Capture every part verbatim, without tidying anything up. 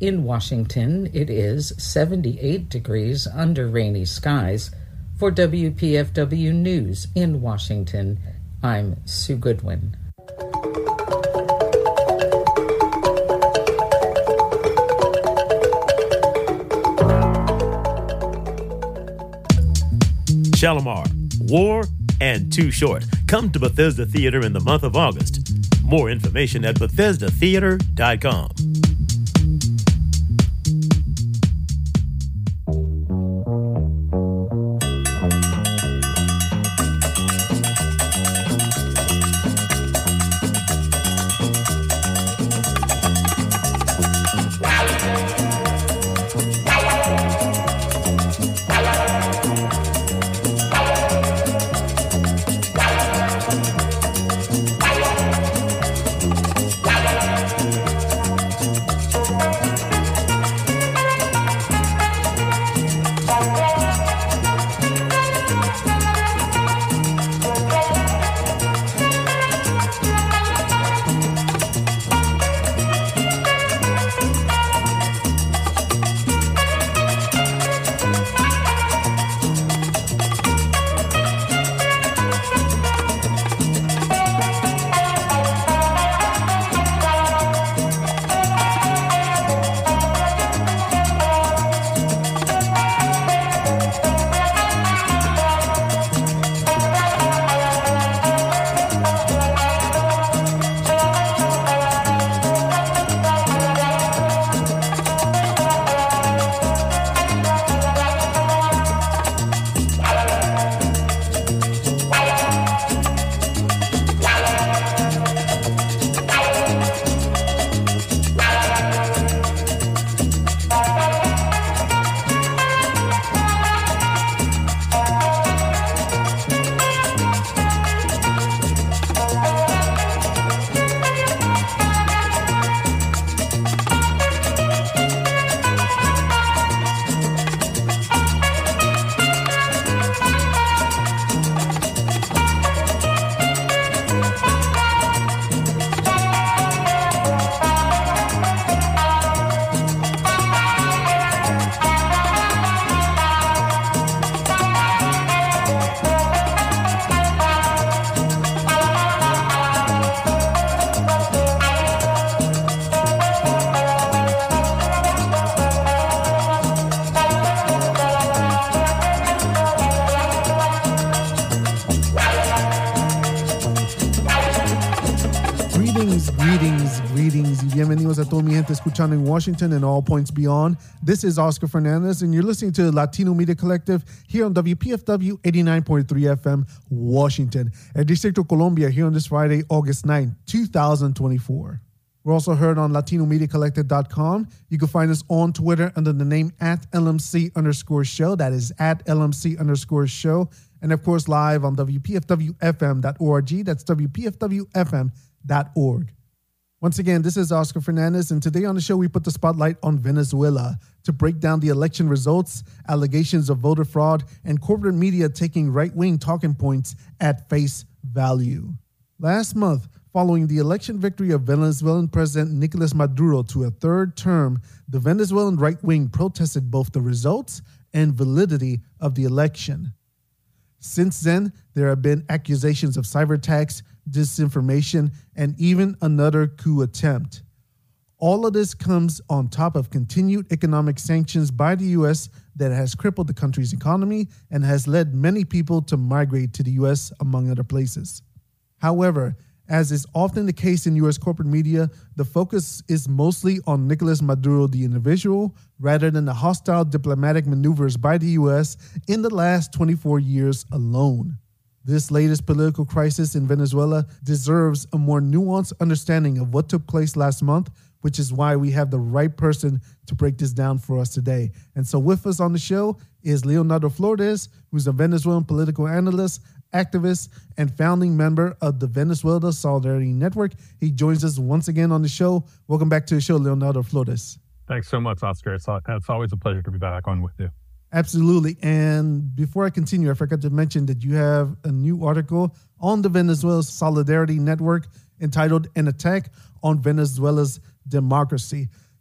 In Washington, it is seventy-eight degrees under rainy skies. For W P F W News in Washington, I'm Sue Goodwin. Shalimar, War, and Too Short come to Bethesda Theater in the month of August. More information at bethesda theater dot com. Escuchando in Washington and all points beyond. This is Oscar Fernandez, and you're listening to Latino Media Collective here on W P F W eighty-nine point three F M, Washington, and Distrito Columbia here on this Friday, August ninth, twenty twenty-four. We're also heard on latino media collective dot com. You can find us on Twitter under the name at L M C underscore show. That is at L M C underscore show. And of course, live on W P F W F M dot org. That's W P F W F M dot org. Once again, this is Oscar Fernandez, and today on the show, we put the spotlight on Venezuela to break down the election results, allegations of voter fraud, and corporate media taking right-wing talking points at face value. Last month, following the election victory of Venezuelan President Nicolas Maduro to a third term, the Venezuelan right wing protested both the results and validity of the election. Since then, there have been accusations of cyber attacks, disinformation, and even another coup attempt. All of this comes on top of continued economic sanctions by the U S that has crippled the country's economy and has led many people to migrate to the U S, among other places. However, as is often the case in U S corporate media, the focus is mostly on Nicolas Maduro, the individual, rather than the hostile diplomatic maneuvers by the U S in the last twenty-four years alone. This latest political crisis in Venezuela deserves a more nuanced understanding of what took place last month, which is why we have the right person to break this down for us today. And so with us on the show is Leonardo Flores, who's a Venezuelan political analyst, activist, and founding member of the Venezuela Solidarity Network. He joins us once again on the show. Welcome back to the show, Leonardo Flores. Thanks so much, Oscar. It's, it's always a pleasure to be back on with you. Absolutely. And before I continue, I forgot to mention that you have a new article on the Venezuela Solidarity Network entitled An Attack on Venezuela's Democracy.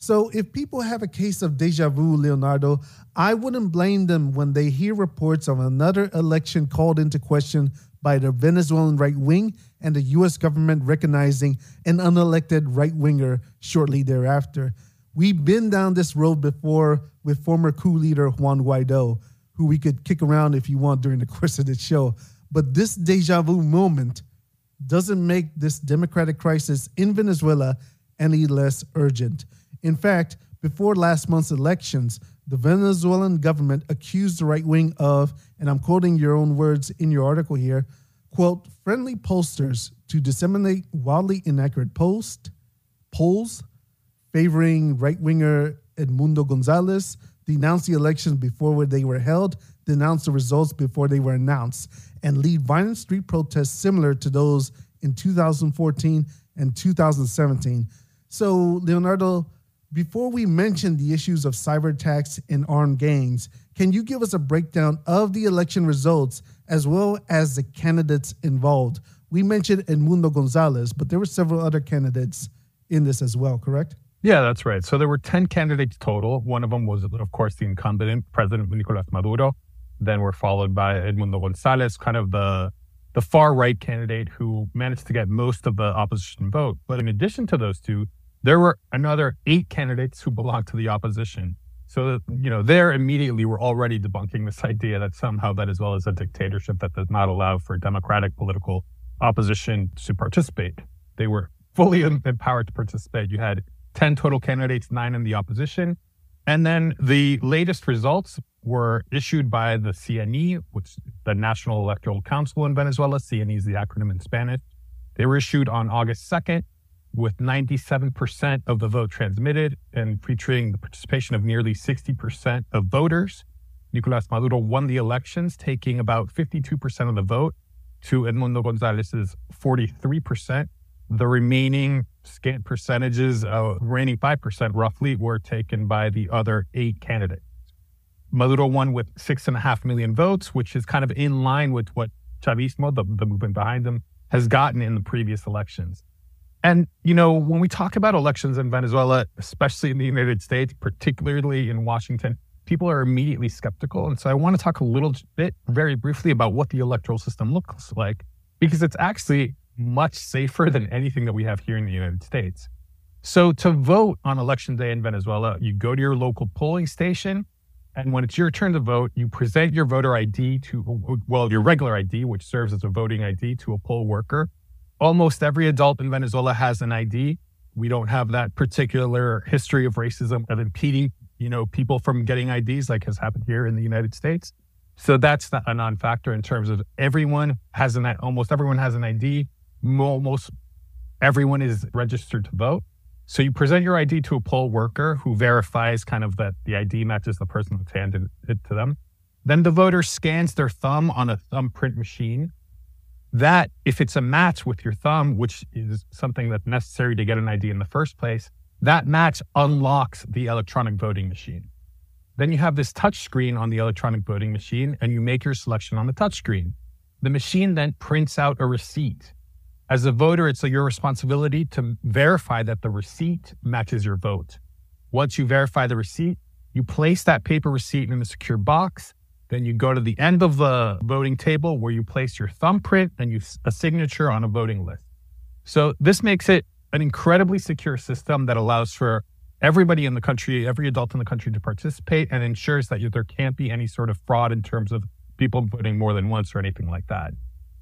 So if people have a case of deja vu, Leonardo, I wouldn't blame them when they hear reports of another election called into question by the Venezuelan right wing and the U S government recognizing an unelected right winger shortly thereafter. We've been down this road before with former coup leader Juan Guaido, who we could kick around if you want during the course of the show. But this deja vu moment doesn't make this democratic crisis in Venezuela any less urgent. In fact, before last month's elections, the Venezuelan government accused the right wing of, and I'm quoting your own words in your article here, quote, friendly pollsters to disseminate wildly inaccurate post, polls favoring right-winger Edmundo Gonzalez, denounced the elections before they were held, denounced the results before they were announced, and lead violent street protests similar to those in two thousand fourteen and two thousand seventeen. So, Leonardo, before we mention the issues of cyber attacks and armed gangs, can you give us a breakdown of the election results as well as the candidates involved? We mentioned Edmundo Gonzalez, but there were several other candidates in this as well, correct? Yeah, that's right. So there were ten candidates total. One of them was, of course, the incumbent President Nicolas Maduro. Then we're followed by Edmundo Gonzalez, kind of the the far-right candidate who managed to get most of the opposition vote. But in addition to those two, there were another eight candidates who belonged to the opposition. So, you know, there immediately we're already debunking this idea that somehow Venezuela is a dictatorship that does not allow for democratic political opposition to participate. They were fully empowered to participate. You had ten total candidates, nine in the opposition. And then the latest results were issued by the C N E, which is the National Electoral Council in Venezuela. C N E is the acronym in Spanish. They were issued on August second with ninety-seven percent of the vote transmitted and featuring the participation of nearly sixty percent of voters. Nicolas Maduro won the elections, taking about fifty-two percent of the vote to Edmundo Gonzalez's forty-three percent. The remaining scant percentages, uh, remaining five percent roughly, were taken by the other eight candidates. Maduro won with six and a half million votes, which is kind of in line with what Chavismo, the, the movement behind him, has gotten in the previous elections. And, you know, when we talk about elections in Venezuela, especially in the United States, particularly in Washington, people are immediately skeptical. And so I want to talk a little bit, very briefly, about what the electoral system looks like, because it's actually much safer than anything that we have here in the United States. So to vote on election day in Venezuela, you go to your local polling station, and when it's your turn to vote, you present your voter I D to, well, your regular I D, which serves as a voting I D, to a poll worker. Almost every adult in Venezuela has an I D. We don't have that particular history of racism of impeding, you know, people from getting I Ds like has happened here in the United States. So that's not a non-factor in terms of everyone has an, almost everyone has an I D. Almost everyone is registered to vote. So you present your I D to a poll worker who verifies kind of that the I D matches the person that's handed it to them. Then the voter scans their thumb on a thumbprint machine. That, if it's a match with your thumb, which is something that's necessary to get an I D in the first place, that match unlocks the electronic voting machine. Then you have this touch screen on the electronic voting machine, and you make your selection on the touch screen. The machine then prints out a receipt. As a voter, it's your responsibility to verify that the receipt matches your vote. Once you verify the receipt, you place that paper receipt in a secure box. Then you go to the end of the voting table where you place your thumbprint and you a signature on a voting list. So this makes it an incredibly secure system that allows for everybody in the country, every adult in the country to participate, and ensures that there can't be any sort of fraud in terms of people voting more than once or anything like that.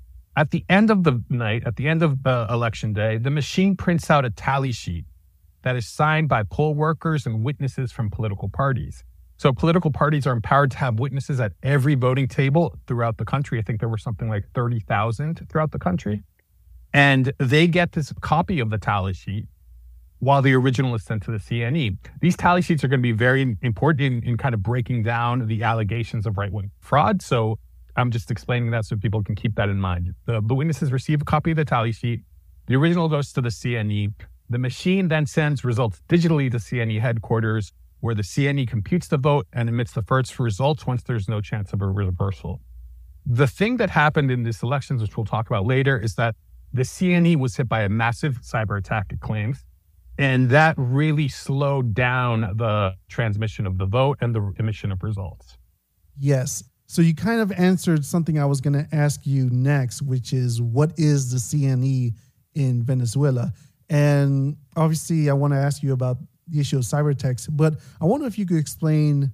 At the end of the night, at the end of uh, election day, the machine prints out a tally sheet that is signed by poll workers and witnesses from political parties. So political parties are empowered to have witnesses at every voting table throughout the country. I think there were something like thirty thousand throughout the country. And they get this copy of the tally sheet while the original is sent to the C N E. These tally sheets are going to be very important in, in kind of breaking down the allegations of right-wing fraud. So I'm just explaining that so people can keep that in mind. The, the witnesses receive a copy of the tally sheet. The original goes to the C N E. The machine then sends results digitally to C N E headquarters, where the C N E computes the vote and emits the first results once there's no chance of a reversal. The thing that happened in these elections, which we'll talk about later, is that the C N E was hit by a massive cyber attack, it claims. And that really slowed down the transmission of the vote and the emission of results. Yes. So you kind of answered something I was going to ask you next, which is what is the C N E in Venezuela? And obviously I want to ask you about the issue of cyber attacks, but I wonder if you could explain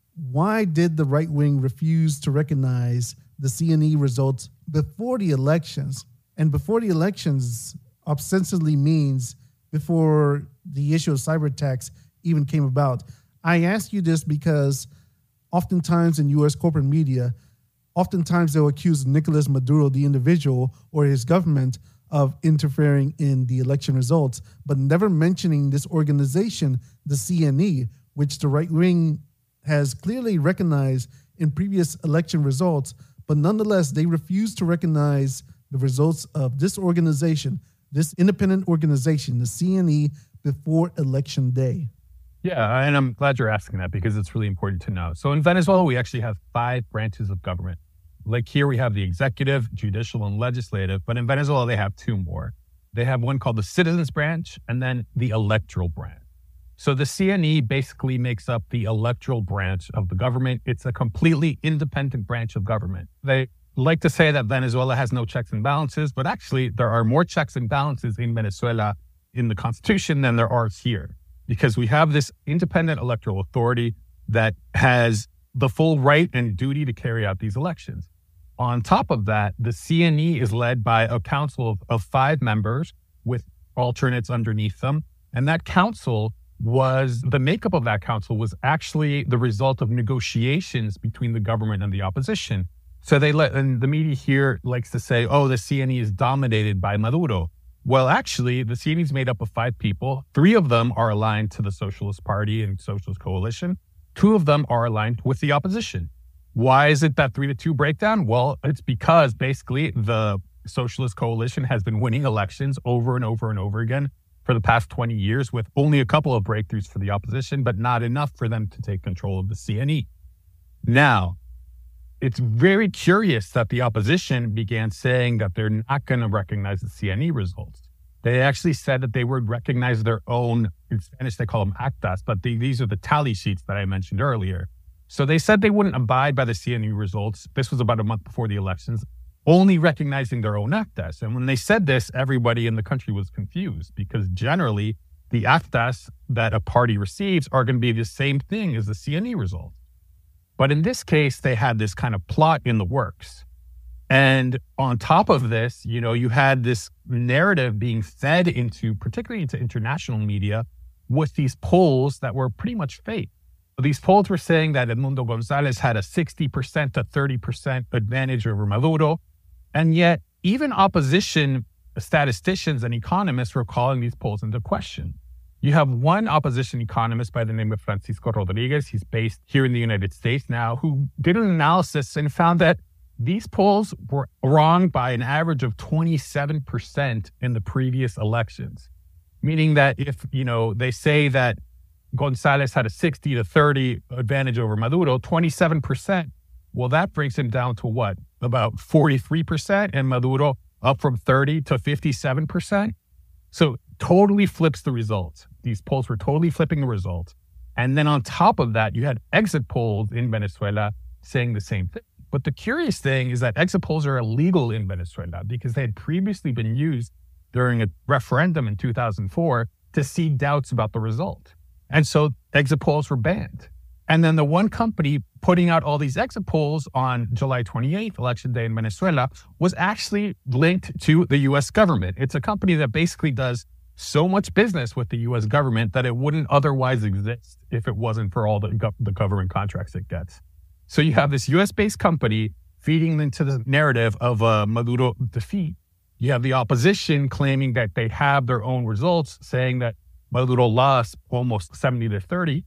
why did the right wing refuse to recognize the C N E results before the elections? And before the elections ostensibly means before the issue of cyber attacks even came about. I ask you this because oftentimes in U S corporate media, oftentimes they'll accuse Nicolas Maduro, the individual, or his government of interfering in the election results, but never mentioning this organization, the C N E, which the right wing has clearly recognized in previous election results, but nonetheless, they refuse to recognize the results of this organization, this independent organization, the C N E, before election day. Yeah, and I'm glad you're asking that because it's really important to know. So in Venezuela, we actually have five branches of government. Like here, we have the executive, judicial, and legislative, but in Venezuela, they have two more. They have one called the citizens branch and then the electoral branch. So the C N E basically makes up the electoral branch of the government. It's a completely independent branch of government. They like to say that Venezuela has no checks and balances, but actually there are more checks and balances in Venezuela in the constitution than there are here, because we have this independent electoral authority that has the full right and duty to carry out these elections. On top of that, the C N E is led by a council of, of five members with alternates underneath them. And that council was, the makeup of that council was actually the result of negotiations between the government and the opposition. So they let, and the media here likes to say, oh, the C N E is dominated by Maduro. Well, actually, the C N E is made up of five people. Three of them are aligned to the Socialist Party and Socialist Coalition. Two of them are aligned with the opposition. Why is it that three to two breakdown? Well, it's because basically the Socialist Coalition has been winning elections over and over and over again for the past twenty years with only a couple of breakthroughs for the opposition, but not enough for them to take control of the C N E. Now, it's very curious that the opposition began saying that they're not going to recognize the C N E results. They actually said that they would recognize their own, in Spanish they call them actas, but the, these are the tally sheets that I mentioned earlier. So they said they wouldn't abide by the C N E results. This was about a month before the elections, only recognizing their own actas. And when they said this, everybody in the country was confused because generally the actas that a party receives are going to be the same thing as the C N E results. But in this case, they had this kind of plot in the works. And on top of this, you know, you had this narrative being fed into, particularly into international media, with these polls that were pretty much fake. These polls were saying that Edmundo Gonzalez had a sixty percent to thirty percent advantage over Maduro. And yet, even opposition statisticians and economists were calling these polls into question. You have one opposition economist by the name of Francisco Rodriguez. He's based here in the United States now, who did an analysis and found that these polls were wrong by an average of twenty-seven percent in the previous elections. Meaning that if, you know, they say that Gonzalez had a sixty to thirty advantage over Maduro, twenty-seven percent. Well, that brings him down to what? About forty-three percent, and Maduro up from thirty to fifty-seven percent. So totally flips the results. These polls were totally flipping the results. And then on top of that, you had exit polls in Venezuela saying the same thing. But the curious thing is that exit polls are illegal in Venezuela because they had previously been used during a referendum in two thousand four to see doubts about the result. And so exit polls were banned. And then the one company putting out all these exit polls on July twenty-eighth, election day in Venezuela, was actually linked to the U S government. It's a company that basically does so much business with the U S government that it wouldn't otherwise exist if it wasn't for all the, gov- the government contracts it gets. So you have this U S-based company feeding into the narrative of a Maduro defeat. You have the opposition claiming that they have their own results, saying that Maduro lost almost seventy to thirty.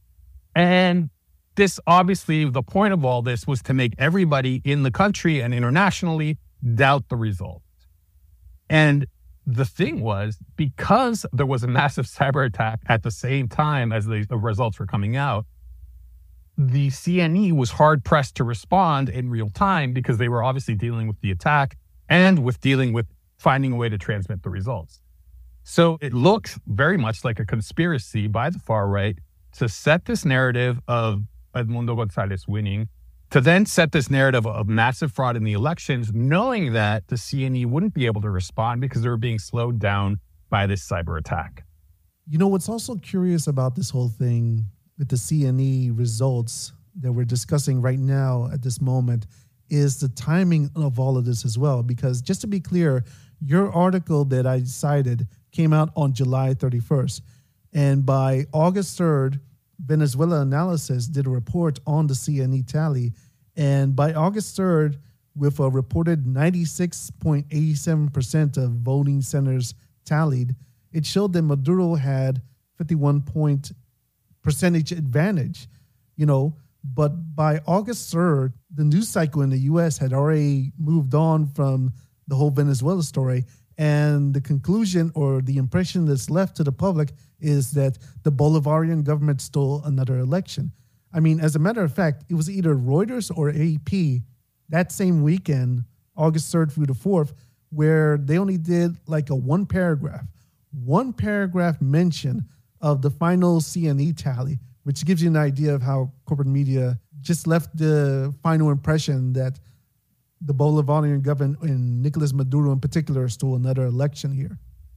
And this, obviously, the point of all this was to make everybody in the country and internationally doubt the results. And the thing was, because there was a massive cyber attack at the same time as the, the results were coming out, the C N E was hard-pressed to respond in real time because they were obviously dealing with the attack and with dealing with finding a way to transmit the results. So it looks very much like a conspiracy by the far right to set this narrative of Edmundo Gonzalez winning, to then set this narrative of massive fraud in the elections, knowing that the C N E wouldn't be able to respond because they were being slowed down by this cyber attack. You know, what's also curious about this whole thing with the C N E results that we're discussing right now at this moment is the timing of all of this as well. Because just to be clear, your article that I cited came out on July thirty-first. And by August third, Venezuela Analysis did a report on the C N E tally. And by August third, with a reported ninety-six point eight seven percent of voting centers tallied, it showed that Maduro had fifty-one point percentage advantage, you know, but by August third, the news cycle in the U S had already moved on from the whole Venezuela story. And the conclusion or the impression that's left to the public is that the Bolivarian government stole another election. I mean, as a matter of fact, it was either Reuters or A P that same weekend, August third through the fourth, where they only did like a one paragraph, one paragraph mention of the final C N E tally, which gives you an idea of how corporate media just left the final impression that the Bolivarian government and Nicolas Maduro in particular stole another election here.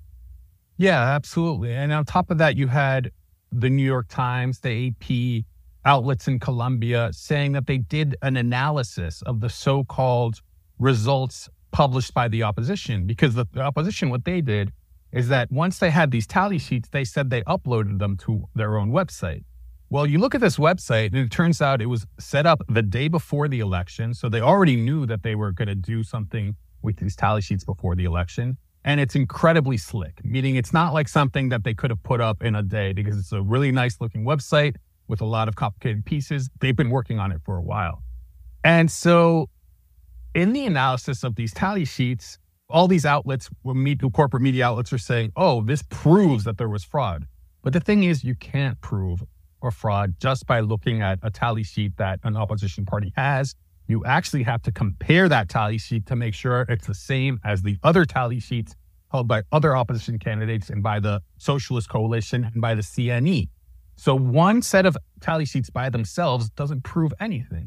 Yeah, absolutely. And on top of that, you had the New York Times, the A P, outlets in Colombia saying that they did an analysis of the so-called results published by the opposition. Because the, the opposition, what they did is that once they had these tally sheets, they said they uploaded them to their own website. Well, you look at this website, and it turns out it was set up the day before the election. So they already knew that they were going to do something with these tally sheets before the election. And it's incredibly slick, meaning it's not like something that they could have put up in a day, because it's a really nice looking website with a lot of complicated pieces. They've been working on it for a while. And so in the analysis of these tally sheets, all these outlets, corporate media outlets, are saying, oh, this proves that there was fraud. But the thing is, you can't prove or fraud just by looking at a tally sheet that an opposition party has. You actually have to compare that tally sheet to make sure it's the same as the other tally sheets held by other opposition candidates and by the Socialist Coalition and by the C N E. So one set of tally sheets by themselves doesn't prove anything.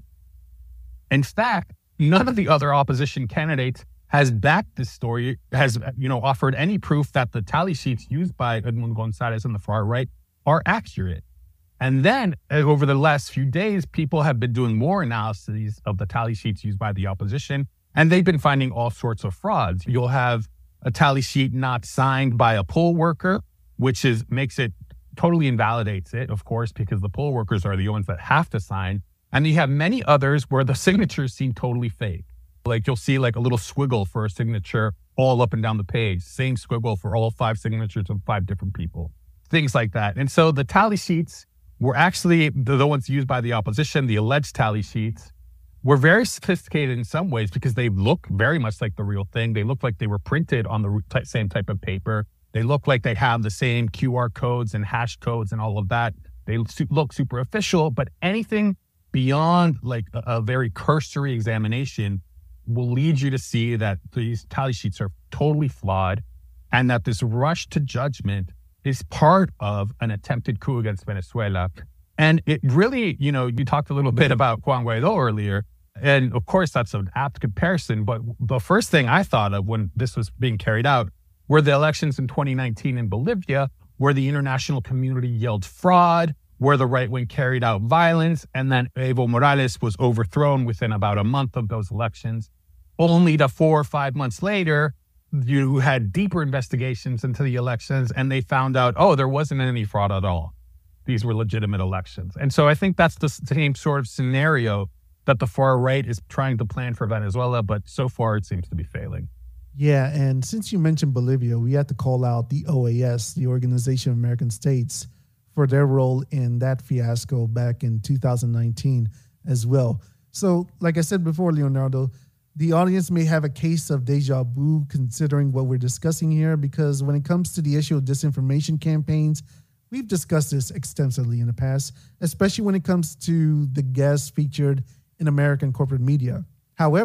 In fact, none of the other opposition candidates has backed this story, has, you know, offered any proof that the tally sheets used by Edmundo Gonzalez and the far right are accurate. And then over the last few days, people have been doing more analyses of the tally sheets used by the opposition, and they've been finding all sorts of frauds. You'll have a tally sheet not signed by a poll worker, which is makes it totally invalidates it, of course, because the poll workers are the ones that have to sign. And you have many others where the signatures seem totally fake. Like you'll see like a little squiggle for a signature all up and down the page, same squiggle for all five signatures of five different people, things like that. And so the tally sheets were actually the, the ones used by the opposition, the alleged tally sheets, were very sophisticated in some ways because they look very much like the real thing. They look like they were printed on the t- same type of paper. They look like they have the same Q R codes and hash codes and all of that. They look super official, but anything beyond like a, a very cursory examination will lead you to see that these tally sheets are totally flawed and that this rush to judgment is part of an attempted coup against Venezuela. And it really, you know, you talked a little bit about Juan Guaido earlier, and of course that's an apt comparison, but the first thing I thought of when this was being carried out were the elections in twenty nineteen in Bolivia, where the international community yelled fraud, where the right wing carried out violence, and then Evo Morales was overthrown within about a month of those elections, only to four or five months later, you had deeper investigations into the elections and they found out, oh, there wasn't any fraud at all. These were legitimate elections. And so I think that's the same sort of scenario that the far right is trying to plan for Venezuela, but so far it seems to be failing. Yeah, and since you mentioned Bolivia, we have to call out the O A S, the Organization of American States, for their role in that fiasco back in two thousand nineteen as well. So, like I said before, Leonardo, the audience may have a case of deja vu considering what we're discussing here, because when it comes to the issue of disinformation campaigns, we've discussed this extensively in the past, especially when it comes to the guests featured in American corporate media. However,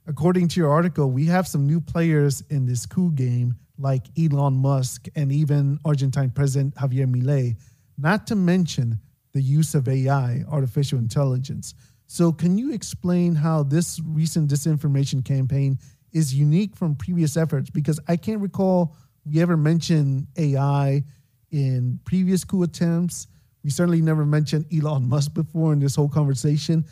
according to your article, we have some new players in this coup game, like Elon Musk and even Argentine President Javier Milei, not to mention the use of A I, artificial intelligence. So can you explain how this recent disinformation campaign is unique from previous efforts? Because I can't recall we ever mentioned A I in previous coup attempts. We certainly never mentioned Elon Musk before in this whole conversation.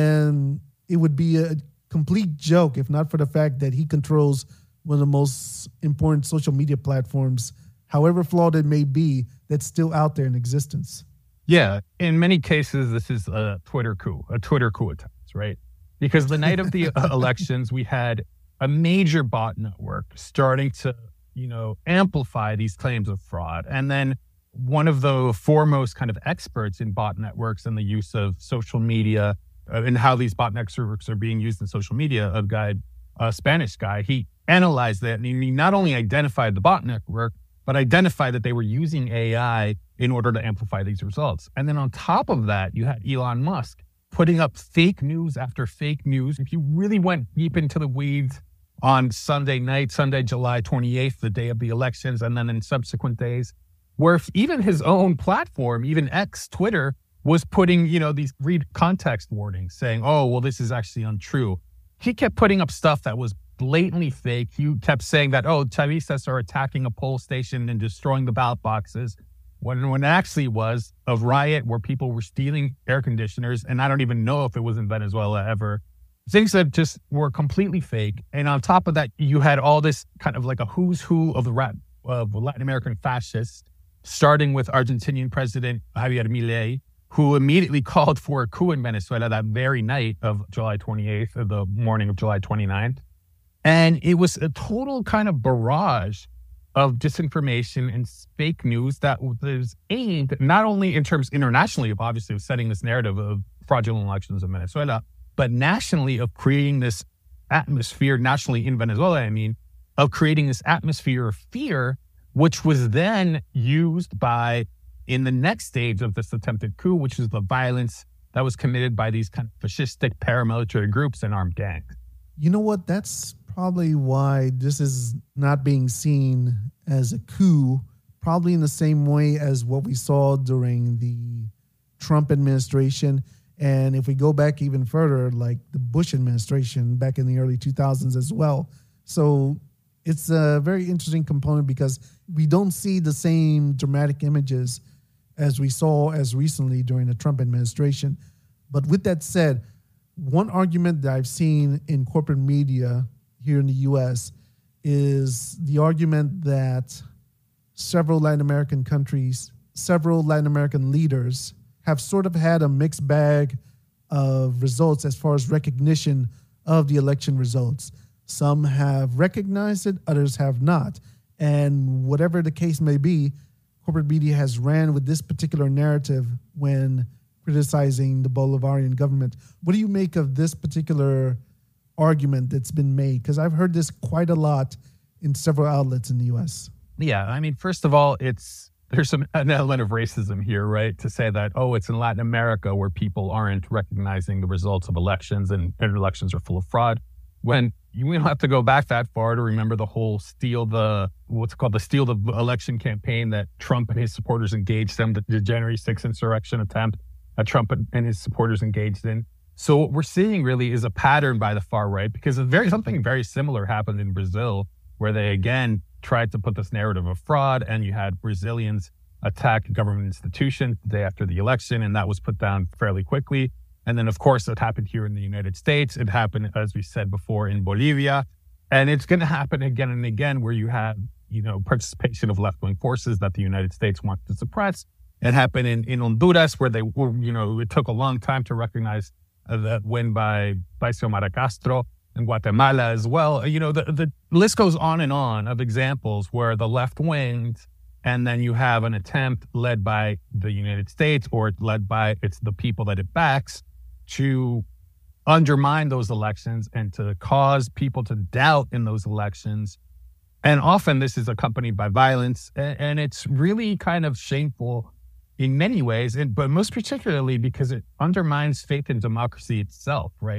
And it would be a complete joke if not for the fact that he controls one of the most important social media platforms, however flawed it may be, that's still out there in existence. Yeah, in many cases, this is a Twitter coup, a Twitter coup attempt, right? Because the night of the elections, we had a major bot network starting to, you know, amplify these claims of fraud. And then one of the foremost kind of experts in bot networks and the use of social media uh, and how these bot networks are being used in social media, a guy, a Spanish guy, he analyzed that and he not only identified the bot network, but identified that they were using A I in order to amplify these results. And then on top of that, you had Elon Musk putting up fake news after fake news. If you really went deep into the weeds on Sunday night, Sunday, July twenty-eighth, the day of the elections, and then in subsequent days, where even his own platform, even X, Twitter, was putting, you know, these read context warnings saying, oh, well, this is actually untrue. He kept putting up stuff that was blatantly fake. He kept saying that, oh, Chavistas are attacking a poll station and destroying the ballot boxes, when when it actually was a riot where people were stealing air conditioners, and I don't even know if it was in Venezuela ever. Things that just were completely fake. And on top of that, you had all this kind of like a who's who of the rat, of Latin American fascists, starting with Argentinian President Javier Milei, who immediately called for a coup in Venezuela that very night of July twenty-eighth, or the morning of July twenty-ninth. And it was a total kind of barrage of disinformation and fake news that was aimed not only in terms internationally of obviously of setting this narrative of fraudulent elections in Venezuela, but nationally of creating this atmosphere, nationally in Venezuela, I mean, of creating this atmosphere of fear, which was then used by, in the next stage of this attempted coup, which is the violence that was committed by these kind of fascistic paramilitary groups and armed gangs. You know what? That's probably why this is not being seen as a coup, probably in the same way as what we saw during the Trump administration. And if we go back even further, like the Bush administration back in the early two thousands as well. So it's a very interesting component because we don't see the same dramatic images as we saw as recently during the Trump administration. But with that said, one argument that I've seen in corporate media here in the U S is the argument that several Latin American countries, several Latin American leaders have sort of had a mixed bag of results as far as recognition of the election results. Some have recognized it, others have not. And whatever the case may be, corporate media has ran with this particular narrative when criticizing the Bolivarian government. What do you make of this particular argument that's been made? Because I've heard this quite a lot in several outlets in the U S. Yeah, I mean, first of all, it's there's some an element of racism here, right? To say that, oh, it's in Latin America where people aren't recognizing the results of elections and elections are full of fraud. When you don't have to go back that far to remember the whole steal the, what's called the steal the election campaign that Trump and his supporters engaged in, the January sixth insurrection attempt that Trump and his supporters engaged in. So what we're seeing really is a pattern by the far right, because a very something very similar happened in Brazil, where they again tried to put this narrative of fraud, and you had Brazilians attack government institutions the day after the election, and that was put down fairly quickly. And then, of course, it happened here in the United States. It happened, as we said before, in Bolivia. And it's going to happen again and again where you have, you know, participation of left-wing forces that the United States wants to suppress. It happened in, in Honduras, where they were, you know, it took a long time to recognize uh, that win by, by Xiomara Castro. In Guatemala as well. You know, the, the list goes on and on of examples where the left wings, and then you have an attempt led by the United States or led by it's the people that it backs to undermine those elections and to cause people to doubt in those elections. And often this is accompanied by violence. And, and it's really kind of shameful in many ways, and, but most particularly because it undermines faith in democracy itself, right?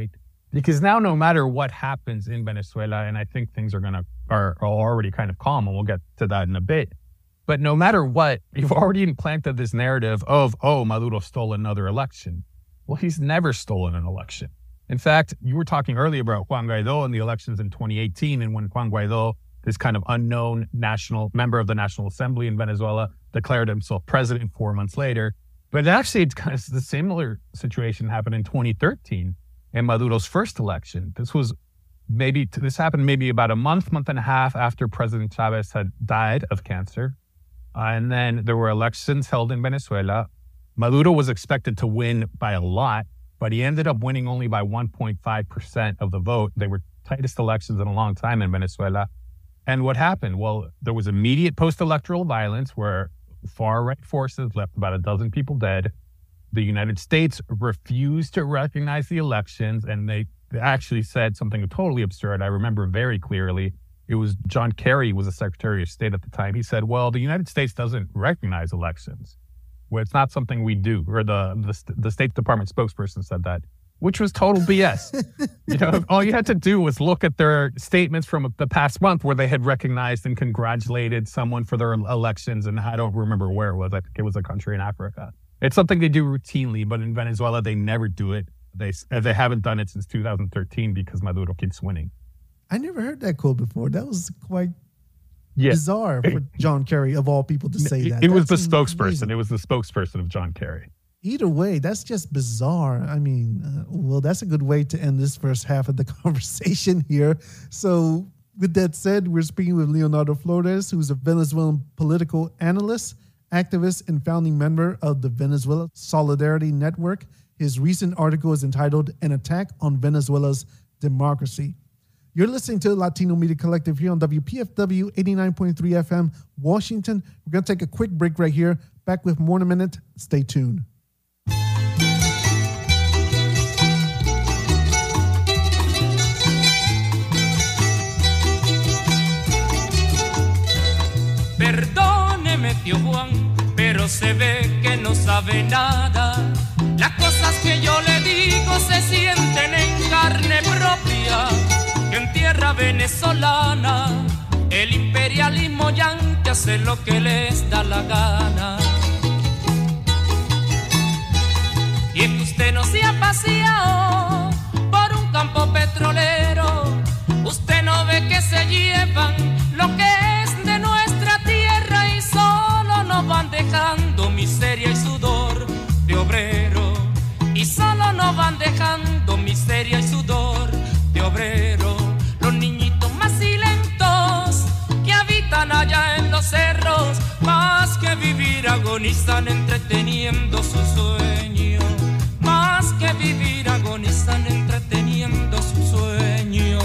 Because now no matter what happens in Venezuela, and I think things are going to, are, are already kind of calm, and we'll get to that in a bit. But no matter what, you've already implanted this narrative of, oh, Maduro stole another election. Well, he's never stolen an election. In fact, you were talking earlier about Juan Guaido and the elections in twenty eighteen, and when Juan Guaido, this kind of unknown national member of the National Assembly in Venezuela, declared himself president four months later. But actually, it's kind of the similar situation happened in twenty thirteen in Maduro's first election. This was maybe, this happened maybe about a month, month and a half after President Chavez had died of cancer. Uh, and then there were elections held in Venezuela. Maduro was expected to win by a lot, but he ended up winning only by one point five percent of the vote. They were tightest elections in a long time in Venezuela. And what happened? Well, there was immediate post-electoral violence where far-right forces left about a dozen people dead. The United States refused to recognize the elections, and they, they actually said something totally absurd. I remember very clearly. It was John Kerry was the Secretary of State at the time. He said, well, the United States doesn't recognize elections. Well, it's not something we do. Or the, the, the State Department spokesperson said that, which was total B S. You know, all you had to do was look at their statements from the past month where they had recognized and congratulated someone for their elections. And I don't remember where it was. I think it was a country in Africa. It's something they do routinely, but in Venezuela, they never do it. They, they haven't done it since two thousand thirteen because Maduro keeps winning. I never heard that quote before. That was quite yeah. bizarre for John Kerry, of all people, to say it, that. It was That's the spokesperson. amazing. It was the spokesperson of John Kerry. Either way, that's just bizarre. I mean, uh, well, that's a good way to end this first half of the conversation here. So with that said, we're speaking with Leonardo Flores, who's a Venezuelan political analyst, activist, and founding member of the Venezuela Solidarity Network. His recent article is entitled An Attack on Venezuela's Democracy. You're listening to Latino Media Collective here on W P F W eighty-nine point three F M, Washington. We're going to take a quick break right here. Back with more in a minute. Stay tuned. Perdóneme, tío Juan, pero se ve que no sabe nada. Las cosas que yo le digo se sienten en carne propia. Que en tierra venezolana el imperialismo yanqui hace lo que les da la gana. Y es que usted no se ha paseado por un campo petrolero. Usted no ve que se llevan lo que es de nuestra tierra y solo nos van dejando miseria y sudor de obrero. Y solo nos van dejando miseria y sudor de obrero. Los niñitos más silentos que habitan allá en los cerros, más que vivir agonizan entreteniendo su sueño. Más que vivir agonizan entreteniendo su sueño.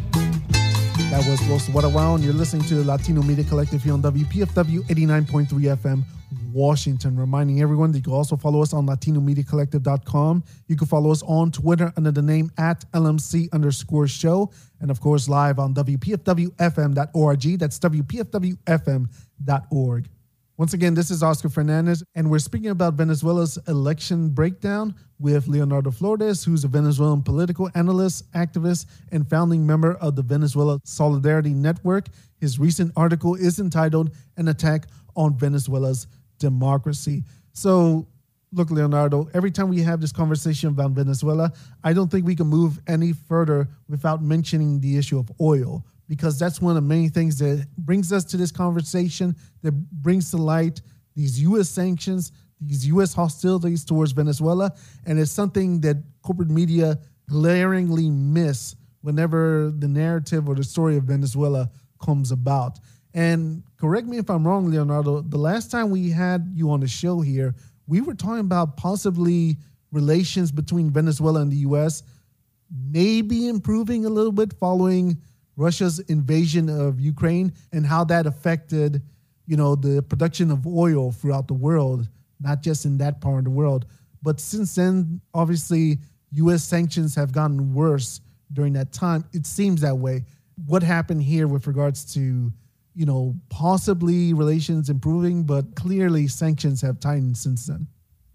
That was Los Guadalajara, and you're listening to the Latino Media Collective here on W P F W eighty-nine point three F M, Washington. Reminding everyone that you can also follow us on latino media collective dot com. You can follow us on Twitter under the name at L M C underscore show. And of course, live on W P F W F M dot org. That's W P F W F M dot org. Once again, this is Oscar Fernandez, and we're speaking about Venezuela's election breakdown with Leonardo Flores, who's a Venezuelan political analyst, activist, and founding member of the Venezuela Solidarity Network. His recent article is entitled An Attack on Venezuela's Democracy. So, look, Leonardo, every time we have this conversation about Venezuela, I don't think we can move any further without mentioning the issue of oil, because that's one of the main things that brings us to this conversation, that brings to light these U S sanctions, these U S hostilities towards Venezuela, and it's something that corporate media glaringly miss whenever the narrative or the story of Venezuela comes about. And correct me if I'm wrong, Leonardo, the last time we had you on the show here, we were talking about possibly relations between Venezuela and the U S maybe improving a little bit following Russia's invasion of Ukraine and how that affected, you know, the production of oil throughout the world, not just in that part of the world. But since then, obviously, U S sanctions have gotten worse during that time. It seems that way. What happened here with regards to, you know, possibly relations improving, but clearly sanctions have tightened since then?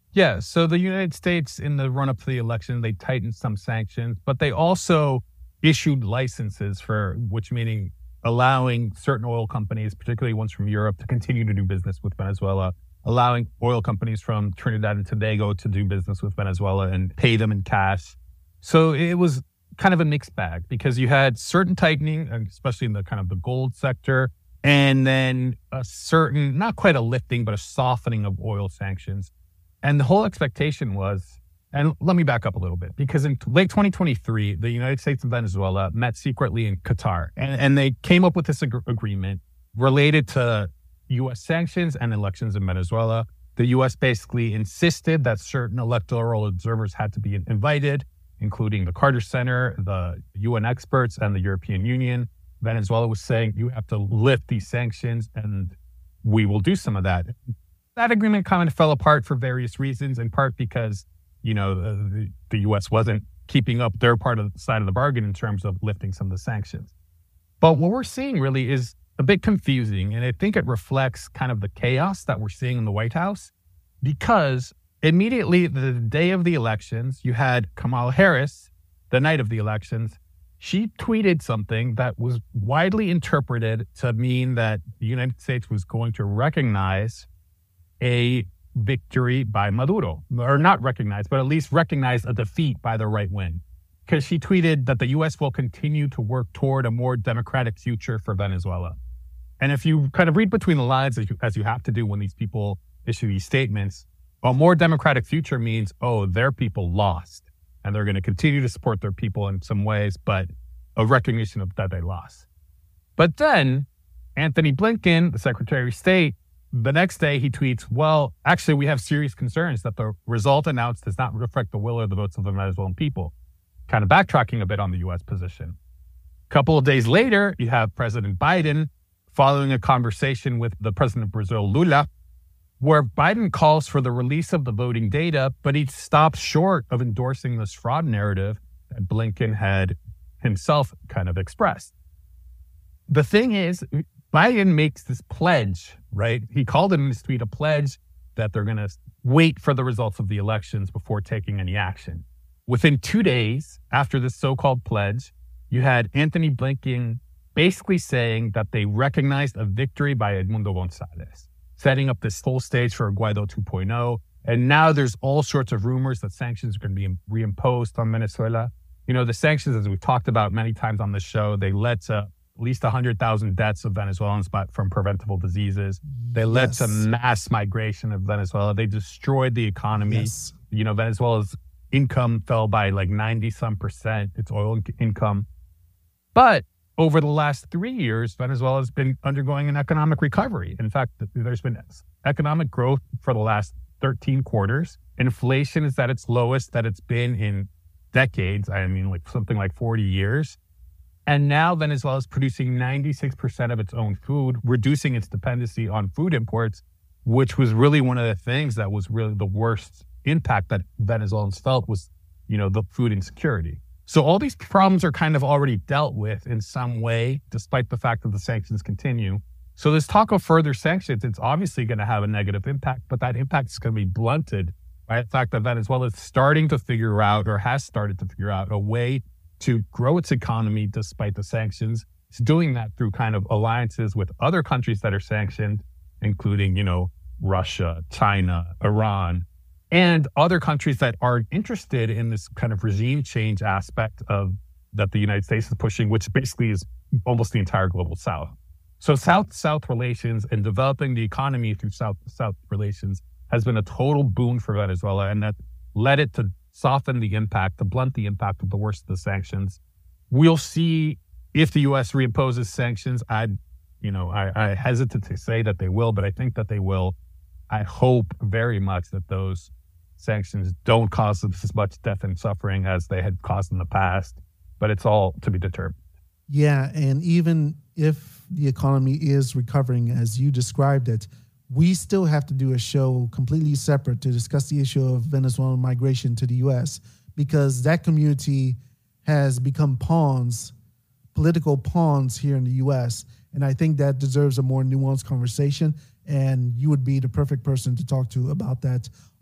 Yeah, so the United States, in the run-up to the election, they tightened some sanctions, but they also issued licenses for, which meaning allowing certain oil companies, particularly ones from Europe, to continue to do business with Venezuela, allowing oil companies from Trinidad and Tobago to do business with Venezuela and pay them in cash. So it was kind of a mixed bag because you had certain tightening, especially in the kind of the gold sector, and then a certain, not quite a lifting, but a softening of oil sanctions. And the whole expectation was, and let me back up a little bit, because in late twenty twenty-three, the United States and Venezuela met secretly in Qatar, and, and they came up with this ag- agreement related to U S sanctions and elections in Venezuela. The U S basically insisted that certain electoral observers had to be invited, including the Carter Center, the U N experts, and the European Union. Venezuela was saying, you have to lift these sanctions, and we will do some of that. That agreement kind of fell apart for various reasons, in part because, you know, the, the U S wasn't keeping up their part of the side of the bargain in terms of lifting some of the sanctions. But what we're seeing really is a bit confusing, and I think it reflects kind of the chaos that we're seeing in the White House, because immediately the day of the elections, you had Kamala Harris, the night of the elections. She tweeted something that was widely interpreted to mean that the United States was going to recognize a victory by Maduro, or not recognize, but at least recognize a defeat by the right wing. Because she tweeted that the U S will continue to work toward a more democratic future for Venezuela. And if you kind of read between the lines, as you, as you have to do when these people issue these statements, a more democratic future means, oh, their people lost, and they're going to continue to support their people in some ways, but a recognition of that they lost. But then Anthony Blinken, the Secretary of State, the next day he tweets, well, actually, we have serious concerns that the result announced does not reflect the will or the votes of the Venezuelan people. Kind of backtracking a bit on the U S position. A couple of days later, you have President Biden following a conversation with the president of Brazil, Lula, where Biden calls for the release of the voting data, but he stops short of endorsing this fraud narrative that Blinken had himself kind of expressed. The thing is, Biden makes this pledge, right? He called it in his tweet a pledge that they're going to wait for the results of the elections before taking any action. Within two days after this so-called pledge, you had Anthony Blinken basically saying that they recognized a victory by Edmundo Gonzalez, setting up this whole stage for Guaido two point oh. And now there's all sorts of rumors that sanctions are going to be reimposed on Venezuela. You know, the sanctions, as we've talked about many times on the show, they led to at least one hundred thousand deaths of Venezuelans from preventable diseases. They led yes. to mass migration of Venezuela. They destroyed the economy. Yes. You know, Venezuela's income fell by like ninety some percent, its oil income. But over the last three years, Venezuela has been undergoing an economic recovery. In fact, there's been economic growth for the last thirteen quarters. Inflation is at its lowest that it's been in decades. I mean, like something like forty years. And now Venezuela is producing ninety-six percent of its own food, reducing its dependency on food imports, which was really one of the things that was really the worst impact that Venezuelans felt was, you know, the food insecurity. So all these problems are kind of already dealt with in some way, despite the fact that the sanctions continue. So this talk of further sanctions, it's obviously going to have a negative impact, but that impact is going to be blunted by the fact that Venezuela is starting to figure out, or has started to figure out, a way to grow its economy despite the sanctions. It's doing that through kind of alliances with other countries that are sanctioned, including, you know, Russia, China, Iran, and other countries that are interested in this kind of regime change aspect of that the United States is pushing, which basically is almost the entire global South. So South-South relations and developing the economy through South-South relations has been a total boon for Venezuela, and that led it to soften the impact, to blunt the impact of the worst of the sanctions. We'll see if the U S reimposes sanctions. I, you know, I, I hesitate to say that they will, but I think that they will. I hope very much that those sanctions don't cause as much death and suffering as they had caused in the past, but it's all to be determined. Yeah, and even if the economy is recovering as you described it, we still have to do a show completely separate to discuss the issue of Venezuelan migration to the U S, because that community has become pawns, political pawns here in the U S, and I think that deserves a more nuanced conversation, and you would be the perfect person to talk to about that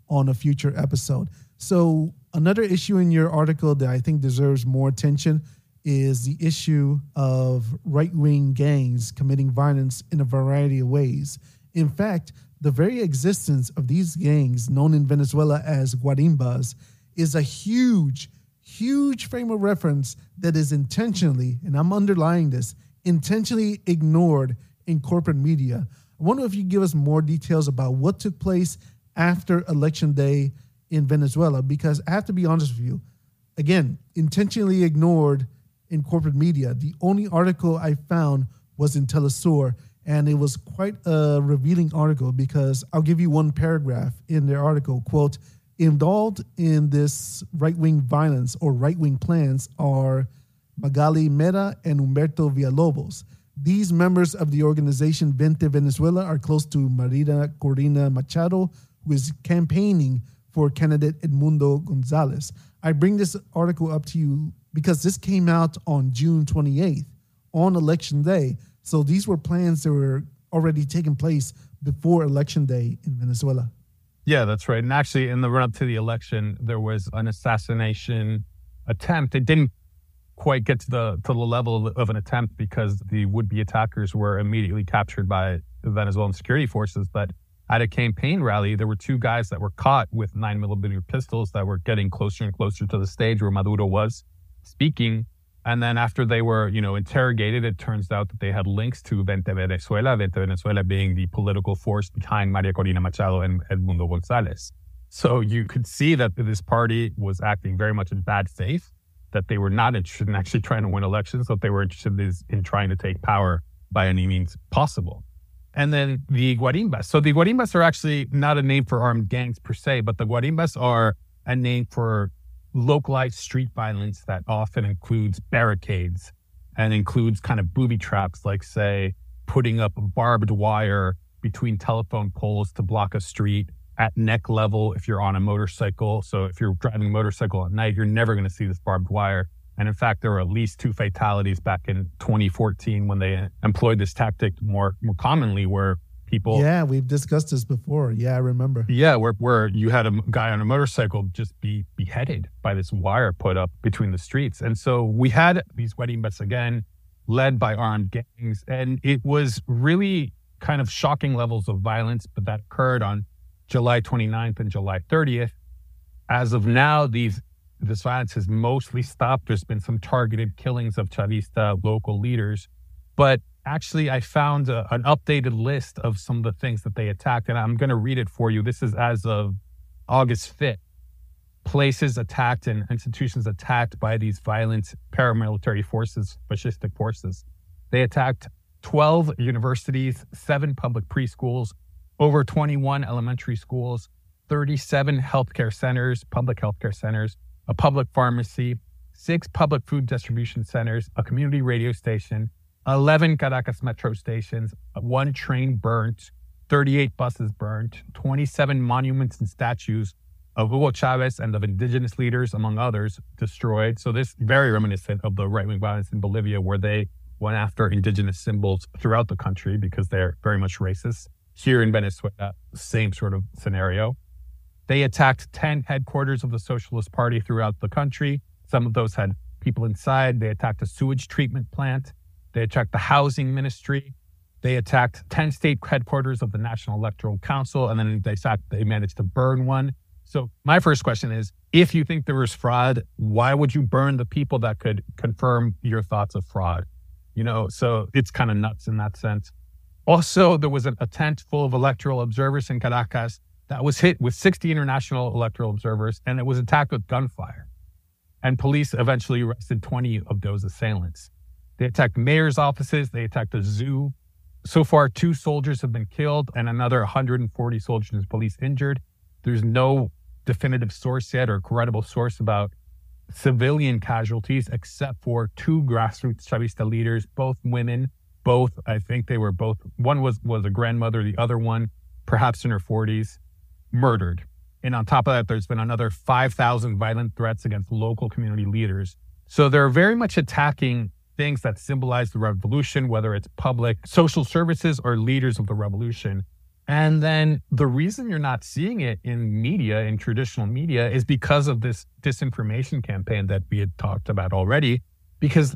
on a future episode. So another issue in your article that I think deserves more attention is the issue of right-wing gangs committing violence in a variety of ways. In fact, the very existence of these gangs, known in Venezuela as guarimbas, is a huge, huge frame of reference that is intentionally, and I'm underlying this, intentionally ignored in corporate media. I wonder if you give us more details about what took place after Election Day in Venezuela, because I have to be honest with you, again, intentionally ignored in corporate media. The only article I found was in Telesur, and it was quite a revealing article because I'll give you one paragraph in their article, quote, involved in this right-wing violence or right-wing plans are Magali Mera and Humberto Villalobos. These members of the organization Vente Venezuela are close to Marina Corina Machado, who is campaigning for candidate Edmundo Gonzalez. I bring this article up to you because this came out on June twenty-eighth, on Election Day. So these were plans that were already taking place before Election Day in Venezuela. Yeah, that's right. And actually, in the run-up to the election, there was an assassination attempt. It didn't quite get to the to the level of an attempt because the would-be attackers were immediately captured by the Venezuelan security forces. But at a campaign rally, there were two guys that were caught with nine millimeter pistols that were getting closer and closer to the stage where Maduro was speaking. And then after they were, you know, interrogated, it turns out that they had links to Vente Venezuela, Vente Venezuela being the political force behind Maria Corina Machado and Edmundo Gonzalez. So you could see that this party was acting very much in bad faith, that they were not interested in actually trying to win elections, that they were interested in trying to take power by any means possible. And then the guarimbas. So the guarimbas are actually not a name for armed gangs per se, but the guarimbas are a name for localized street violence that often includes barricades and includes kind of booby traps, like, say, putting up barbed wire between telephone poles to block a street at neck level if you're on a motorcycle. So if you're driving a motorcycle at night, you're never going to see this barbed wire. And in fact, there were at least two fatalities back in twenty fourteen when they employed this tactic more, more commonly, where people... Yeah, we've discussed this before. Yeah, I remember. Yeah, where where you had a guy on a motorcycle just be beheaded by this wire put up between the streets. And so we had these guarimbas again, led by armed gangs. And it was really kind of shocking levels of violence, but that occurred on July twenty-ninth and July thirtieth. As of now, these this violence has mostly stopped. There's been some targeted killings of Chavista local leaders. But actually, I found a, an updated list of some of the things that they attacked, and I'm going to read it for you. This is as of August fifth. Places attacked and institutions attacked by these violent paramilitary forces, fascistic forces. They attacked twelve universities, seven public preschools, over twenty-one elementary schools, thirty-seven healthcare centers, public healthcare centers, a public pharmacy, six public food distribution centers, a community radio station, eleven Caracas metro stations, one train burnt, thirty-eight buses burnt, twenty-seven monuments and statues of Hugo Chavez and of indigenous leaders, among others, destroyed. So this is very reminiscent of the right-wing violence in Bolivia, where they went after indigenous symbols throughout the country because they're very much racist. Here in Venezuela, same sort of scenario. They attacked ten headquarters of the Socialist Party throughout the country. Some of those had people inside. They attacked a sewage treatment plant. They attacked the housing ministry. They attacked ten state headquarters of the National Electoral Council, and then they attacked, they managed to burn one. So my first question is, if you think there was fraud, why would you burn the people that could confirm your thoughts of fraud? You know, so it's kind of nuts in that sense. Also, there was a tent full of electoral observers in Caracas that was hit with sixty international electoral observers, and it was attacked with gunfire. And police eventually arrested twenty of those assailants. They attacked mayor's offices. They attacked a zoo. So far, two soldiers have been killed and another one hundred forty soldiers and police injured. There's no definitive source yet or credible source about civilian casualties, except for two grassroots Chavista leaders, both women. Both, I think they were both, one was, was a grandmother, the other one, perhaps in her forties, murdered. And on top of that, there's been another five thousand violent threats against local community leaders. So they're very much attacking things that symbolize the revolution, whether it's public social services or leaders of the revolution. And then the reason you're not seeing it in media, in traditional media, is because of this disinformation campaign that we had talked about already. Because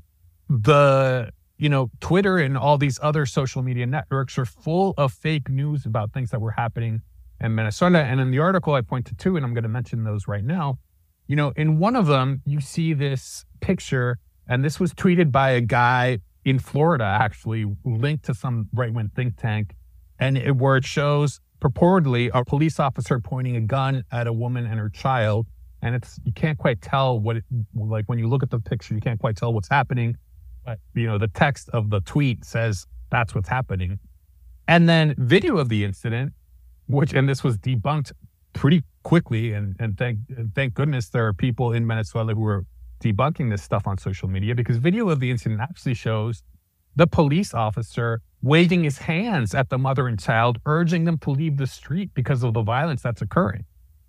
the, you know, Twitter and all these other social media networks are full of fake news about things that were happening in Venezuela. And in the article I pointed to, and I'm going to mention those right now, you know, in one of them, you see this picture, and this was tweeted by a guy in Florida, actually, linked to some right-wing think tank. And it, where it shows purportedly a police officer pointing a gun at a woman and her child. And it's, you can't quite tell what it, like when you look at the picture, you can't quite tell what's happening. But, you know, the text of the tweet says that's what's happening. And then video of the incident, which, and this was debunked pretty quickly. And, and thank, thank goodness there are people in Venezuela who are debunking this stuff on social media, because video of the incident actually shows the police officer waving his hands at the mother and child, urging them to leave the street because of the violence that's occurring.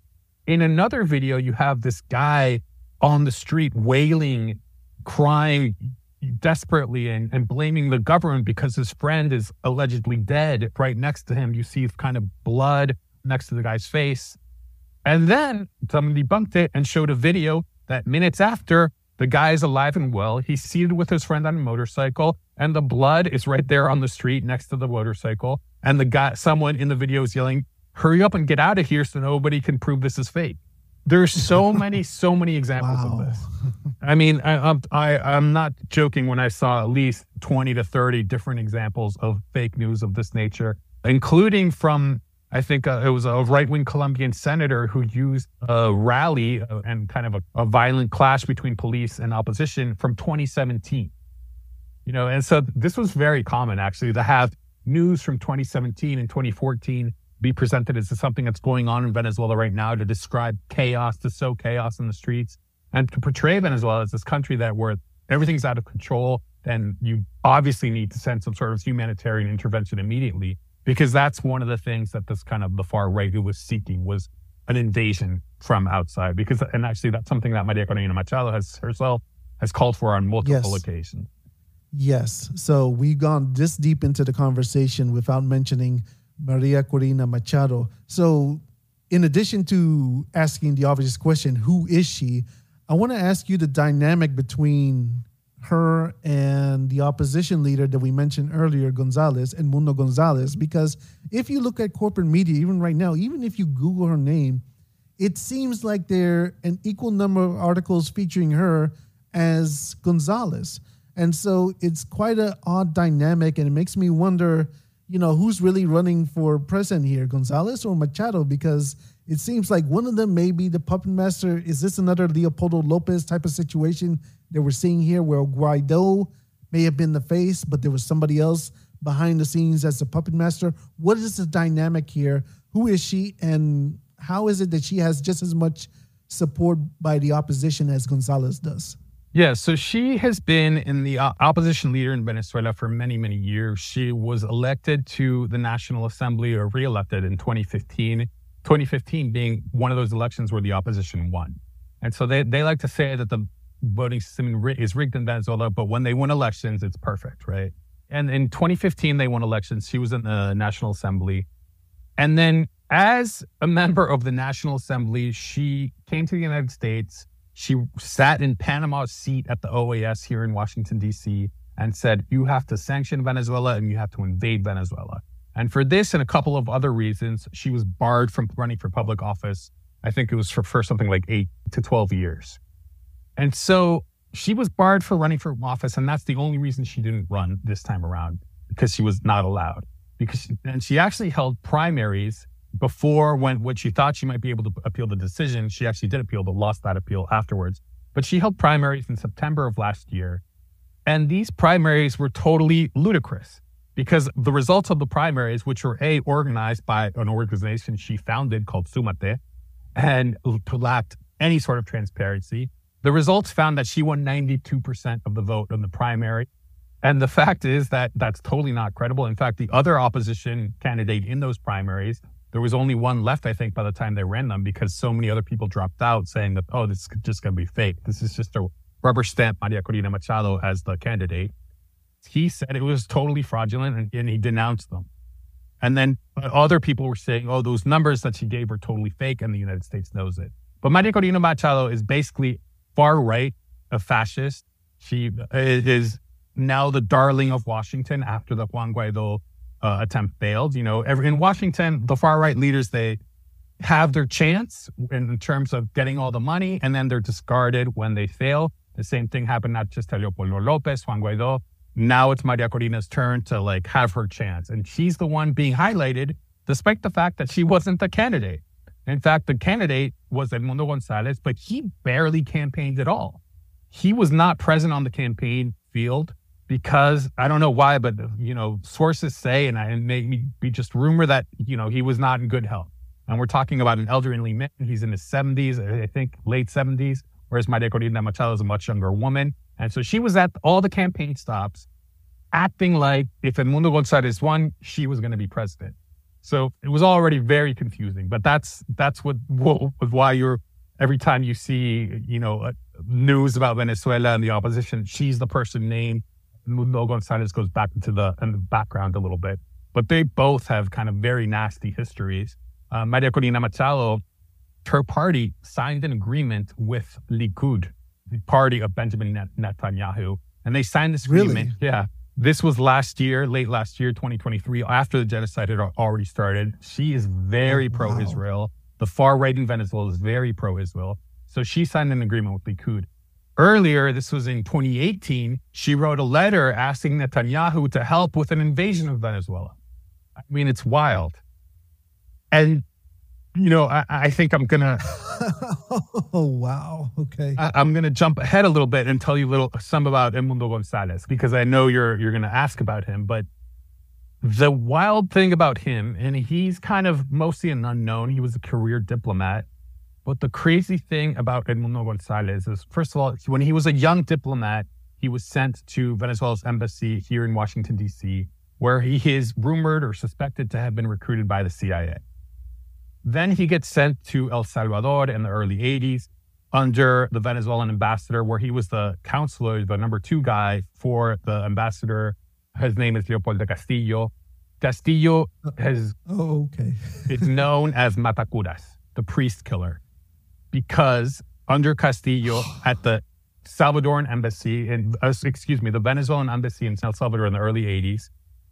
In another video, you have this guy on the street wailing, crying desperately and, and blaming the government because his friend is allegedly dead. Right next to him, you see kind of blood next to the guy's face. And then someone debunked it and showed a video that minutes after, the guy is alive and well. He's seated with his friend on a motorcycle, and the blood is right there on the street next to the motorcycle. And the guy, someone in the video is yelling, "Hurry up and get out of here so nobody can prove this is fake." There's so many, so many examples Wow. of this. I mean, I, I'm, I, I'm not joking when I saw at least twenty to thirty different examples of fake news of this nature, including from, I think uh, it was a right-wing Colombian senator who used a rally uh, and kind of a, a violent clash between police and opposition from twenty seventeen. You know, and so this was very common, actually, to have news from twenty seventeen and twenty fourteen be presented as something that's going on in Venezuela right now, to describe chaos, to sow chaos in the streets, and to portray Venezuela as this country that where everything's out of control, and you obviously need to send some sort of humanitarian intervention immediately. Because that's one of the things that this kind of the far right who was seeking, was an invasion from outside. Because, and actually that's something that Maria Corina Machado has herself has called for on multiple Yes. occasions. Yes. So we've gone this deep into the conversation without mentioning Maria Corina Machado. So in addition to asking the obvious question, who is she? I want to ask you the dynamic between her and the opposition leader that we mentioned earlier, Gonzalez, Edmundo Gonzalez, because if you look at corporate media, even right now, even if you Google her name, it seems like there are an equal number of articles featuring her as Gonzalez. And so it's quite an odd dynamic, and it makes me wonder, you know, who's really running for president here, Gonzalez or Machado? Because it seems like one of them may be the puppet master. Is this another Leopoldo Lopez type of situation that we're seeing here, where Guaido may have been the face, but there was somebody else behind the scenes as the puppet master? What is the dynamic here? Who is she, and how is it that she has just as much support by the opposition as Gonzalez does? Yeah, so she has been in the uh, opposition leader in Venezuela for many, many years. She was elected to the National Assembly, or re-elected in twenty fifteen, twenty fifteen being one of those elections where the opposition won. And so they, they like to say that the voting system is rigged in Venezuela, but when they win elections, it's perfect, right? And in twenty fifteen, they won elections. She was in the National Assembly. And then as a member of the National Assembly, she came to the United States. She sat in Panama's seat at the O A S here in Washington, D C, and said, you have to sanction Venezuela and you have to invade Venezuela. And for this and a couple of other reasons, she was barred from running for public office. I think it was for, for something like eight to twelve years. And so she was barred for running for office, and that's the only reason she didn't run this time around, because she was not allowed. Because she, and she actually held primaries before, when, when she thought she might be able to appeal the decision. She actually did appeal, but lost that appeal afterwards. But she held primaries in September of last year. And these primaries were totally ludicrous, because the results of the primaries, which were A, organized by an organization she founded called Sumate, and lacked any sort of transparency, the results found that she won ninety-two percent of the vote in the primary. And the fact is that that's totally not credible. In fact, the other opposition candidate in those primaries, there was only one left, I think, by the time they ran them, because so many other people dropped out, saying that, oh, this is just going to be fake. This is just a rubber stamp Maria Corina Machado as the candidate. He said it was totally fraudulent, and, and he denounced them. And then other people were saying, oh, those numbers that she gave are totally fake and the United States knows it. But Maria Corina Machado is basically far right, a fascist. She is now the darling of Washington after the Juan Guaido uh, attempt failed. You know, every, in Washington, the far right leaders, they have their chance in terms of getting all the money, and then they're discarded when they fail. The same thing happened not just to Leopoldo López, Juan Guaido. Now it's Maria Corina's turn to like have her chance. And she's the one being highlighted despite the fact that she wasn't the candidate. In fact, the candidate was Edmundo González, but he barely campaigned at all. He was not present on the campaign field because I don't know why, but, you know, sources say, and it may be just rumor that, you know, he was not in good health. And we're talking about an elderly man. He's in his seventies, I think late seventies, whereas Maria Corina Machado is a much younger woman. And so she was at all the campaign stops acting like if Edmundo González won, she was going to be president. So it was already very confusing. But that's that's what, what why you're every time you see, you know, news about Venezuela and the opposition, she's the person named. Edmundo González goes back into the, in the background a little bit. But they both have kind of very nasty histories. Uh, Maria Corina Machado, her party signed an agreement with Likud, the party of Benjamin Netanyahu. And they signed this agreement. Really? Yeah. This was last year, late last year, twenty twenty-three, after the genocide had already started. She is very oh, pro-Israel. Wow. The far right in Venezuela is very pro-Israel. So she signed an agreement with Likud. Earlier, this was in twenty eighteen, she wrote a letter asking Netanyahu to help with an invasion of Venezuela. I mean, it's wild. And, you know, I, I think I'm going to... Oh, wow. Okay. I, I'm going to jump ahead a little bit and tell you a little some about Edmundo González, because I know you're you're going to ask about him. But the wild thing about him, and he's kind of mostly an unknown. He was a career diplomat. But the crazy thing about Edmundo González is, first of all, when he was a young diplomat, he was sent to Venezuela's embassy here in Washington, D C, where he is rumored or suspected to have been recruited by the C I A. Then he gets sent to El Salvador in the early eighties under the Venezuelan ambassador, where he was the counselor, the number two guy for the ambassador. His name is Leopoldo Castillo. Castillo has oh, okay. is known as Matacuras, the priest killer, because under Castillo at the Salvadoran embassy, in, uh, excuse me, the Venezuelan embassy in El Salvador in the early eighties,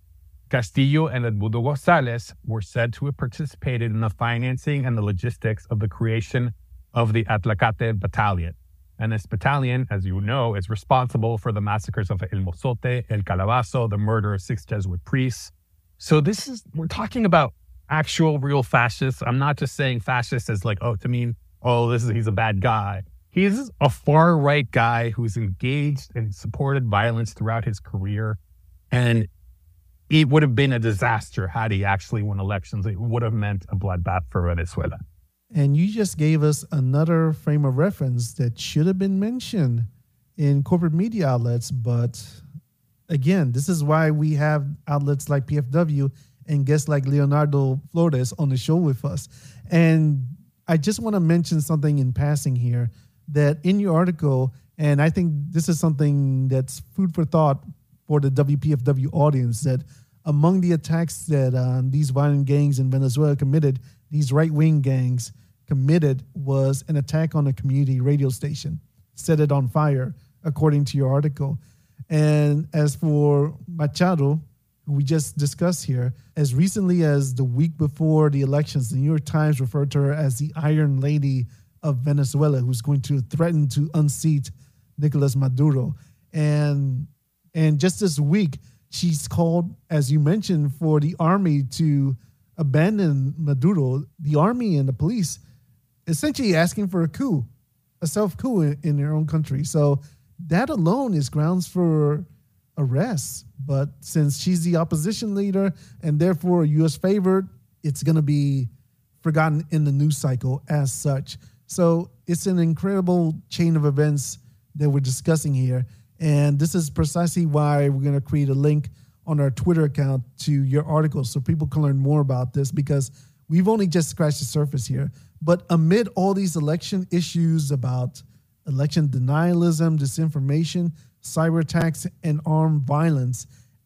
Castillo and Edmundo González were said to have participated in the financing and the logistics of the creation of the Atlacate Battalion. And this battalion, as you know, is responsible for the massacres of El Mozote, El Calabazo, the murder of six Jesuit priests. So this is, we're talking about actual real fascists. I'm not just saying fascist as like, oh, to mean, oh, this is, he's a bad guy. He's a far right guy who's engaged and supported violence throughout his career. And it would have been a disaster had he actually won elections. It would have meant a bloodbath for Venezuela. And you just gave us another frame of reference that should have been mentioned in corporate media outlets. But again, this is why we have outlets like P F W and guests like Leonardo Flores on the show with us. And I just want to mention something in passing here, that in your article, and I think this is something that's food for thought for the W P F W audience, that among the attacks that uh, these violent gangs in Venezuela committed, these right-wing gangs committed, was an attack on a community radio station, set it on fire, according to your article. And as for Machado, who we just discussed here, as recently as the week before the elections, the New York Times referred to her as the Iron Lady of Venezuela, who's going to threaten to unseat Nicolas Maduro. And and just this week, she's called, as you mentioned, for the army to abandon Maduro. The army and the police essentially asking for a coup, a self-coup in, in their own country. So that alone is grounds for arrest. But since she's the opposition leader and therefore a U S favorite, it's going to be forgotten in the news cycle as such. So it's an incredible chain of events that we're discussing here. And this is precisely why we're going to create a link on our Twitter account to your article so people can learn more about this, because we've only just scratched the surface here. But amid all these election issues about election denialism, disinformation, cyber attacks, and armed violence,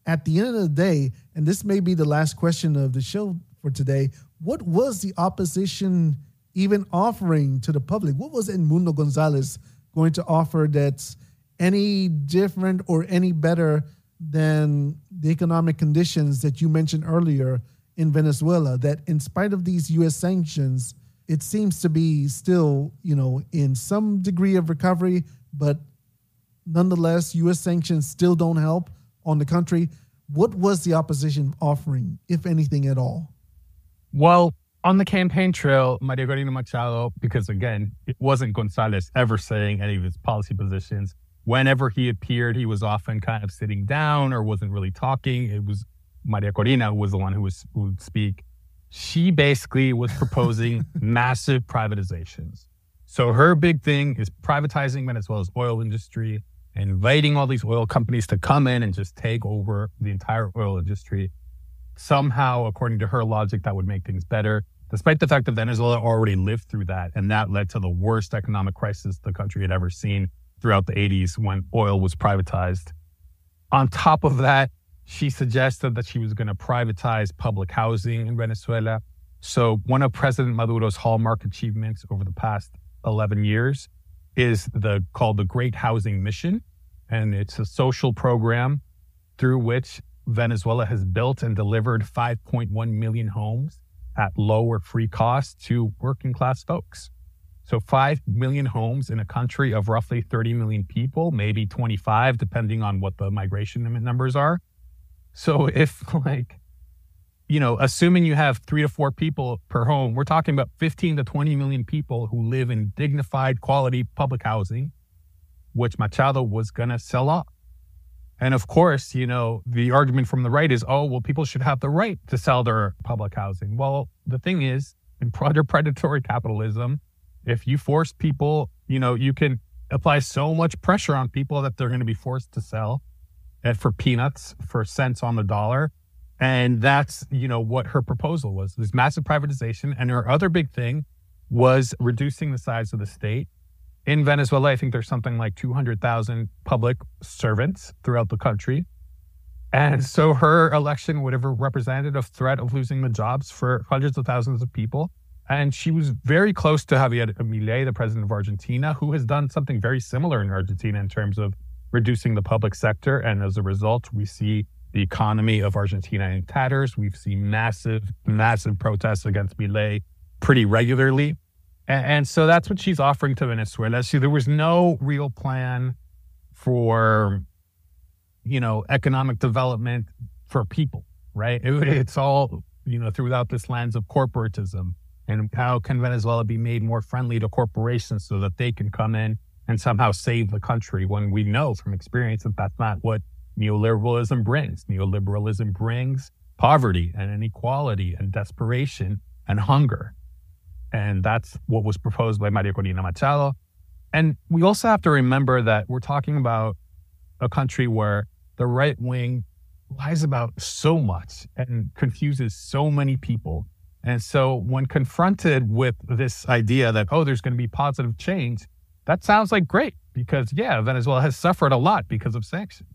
at the end of the day, and this may be the last question of the show for today, what was the opposition even offering to the public? What was Edmundo Gonzalez going to offer that's any different or any better than the economic conditions that you mentioned earlier in Venezuela, that in spite of these U S sanctions, it seems to be still, you know, in some degree of recovery, but nonetheless, U S sanctions still don't help on the country. What was the opposition offering, if anything at all? Well, on the campaign trail, Maria Corina Machado, because again, it wasn't Gonzalez ever saying any of his policy positions. Whenever he appeared, he was often kind of sitting down or wasn't really talking. It was Maria Corina who was the one who, was, who would speak. She basically was proposing massive privatizations. So her big thing is privatizing Venezuela's oil industry, inviting all these oil companies to come in and just take over the entire oil industry. Somehow, according to her logic, that would make things better, despite the fact that Venezuela already lived through that. And that led to the worst economic crisis the country had ever seen throughout the eighties when oil was privatized. On top of that, she suggested that she was going to privatize public housing in Venezuela. So one of President Maduro's hallmark achievements over the past eleven years is the called the Great Housing Mission. And it's a social program through which Venezuela has built and delivered five point one million homes at low or free cost to working class folks. So five million homes in a country of roughly thirty million people, maybe twenty-five, depending on what the migration numbers are. So if like, you know, assuming you have three to four people per home, we're talking about fifteen to twenty million people who live in dignified quality public housing, which Machado was going to sell off. And of course, you know, the argument from the right is, oh, well, people should have the right to sell their public housing. Well, the thing is, in under predatory capitalism, if you force people, you know, you can apply so much pressure on people that they're going to be forced to sell and for peanuts, for cents on the dollar. And that's, you know, what her proposal was, this massive privatization. And her other big thing was reducing the size of the state. In Venezuela, I think there's something like two hundred thousand public servants throughout the country. And so her election would have represented a threat of losing the jobs for hundreds of thousands of people. And she was very close to Javier Milei, the president of Argentina, who has done something very similar in Argentina in terms of reducing the public sector. And as a result, we see the economy of Argentina in tatters. We've seen massive, massive protests against Milei pretty regularly. And so that's what she's offering to Venezuela. So there was no real plan for, you know, economic development for people, right? It, it's all, you know, throughout this lens of corporatism. And how can Venezuela be made more friendly to corporations so that they can come in and somehow save the country, when we know from experience that that's not what neoliberalism brings. Neoliberalism brings poverty and inequality and desperation and hunger. And that's what was proposed by Maria Corina Machado. And we also have to remember that we're talking about a country where the right wing lies about so much and confuses so many people. And so when confronted with this idea that, oh, there's going to be positive change, that sounds like great because, yeah, Venezuela has suffered a lot because of sanctions.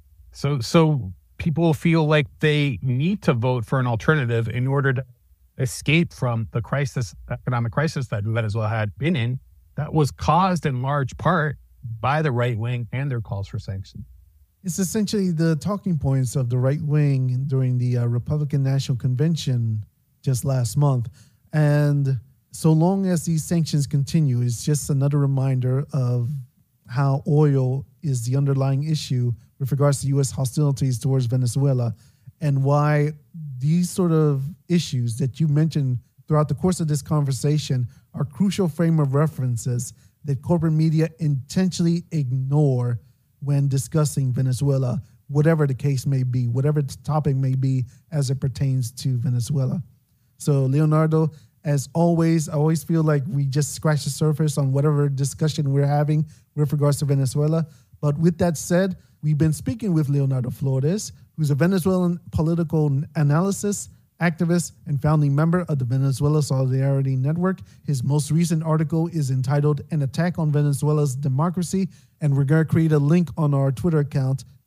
So, so people feel like they need to vote for an alternative in order to escape from the crisis, economic crisis that Venezuela had been in, that was caused in large part by the right wing and their calls for sanctions. It's essentially the talking points of the right wing during the uh, Republican National Convention just last month. And so long as these sanctions continue, it's just another reminder of how oil is the underlying issue with regards to U S hostilities towards Venezuela, and why these sort of issues that you mentioned throughout the course of this conversation are crucial frame of references that corporate media intentionally ignore when discussing Venezuela, whatever the case may be, whatever the topic may be as it pertains to Venezuela. So, Leonardo, as always, I always feel like we just scratched the surface on whatever discussion we're having with regards to Venezuela. But with that said, we've been speaking with Leonardo Flores, who's a Venezuelan political analyst, activist, and founding member of the Venezuela Solidarity Network. His most recent article is entitled An Attack on Venezuela's Democracy, and we're going to create a link on our Twitter account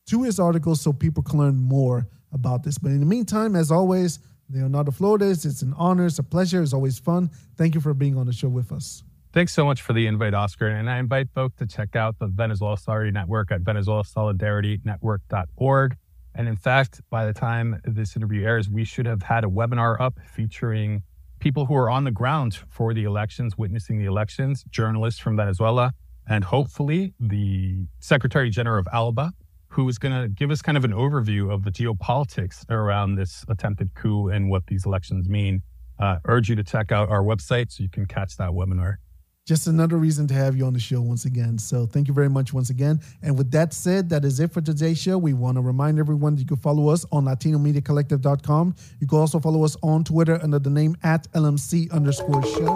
to his articles so people can learn more about this. But in the meantime, as always, Leonardo Flores, it's an honor, it's a pleasure, it's always fun. Thank you for being on the show with us. Thanks so much for the invite, Oscar. And I invite folks to check out the Venezuela Solidarity Network at venezuela solidarity network dot org. And in fact, by the time this interview airs, we should have had a webinar up featuring people who are on the ground for the elections, witnessing the elections, journalists from Venezuela, and hopefully the Secretary General of ALBA, who is going to give us kind of an overview of the geopolitics around this attempted coup and what these elections mean. Uh, urge you to check out our website so you can catch that webinar. Just another reason to have you on the show once again. So thank you very much once again. And with that said, that is it for today's show. We want to remind everyone that you can follow us on latino media collective dot com. You can also follow us on Twitter under the name at L M C underscore show.